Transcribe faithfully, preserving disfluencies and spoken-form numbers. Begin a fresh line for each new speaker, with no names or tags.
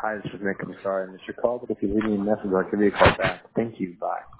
Hi, this is Nick. I'm sorry I missed your call, but if you leave me a message, I'll give you a call back. Thank you. Bye.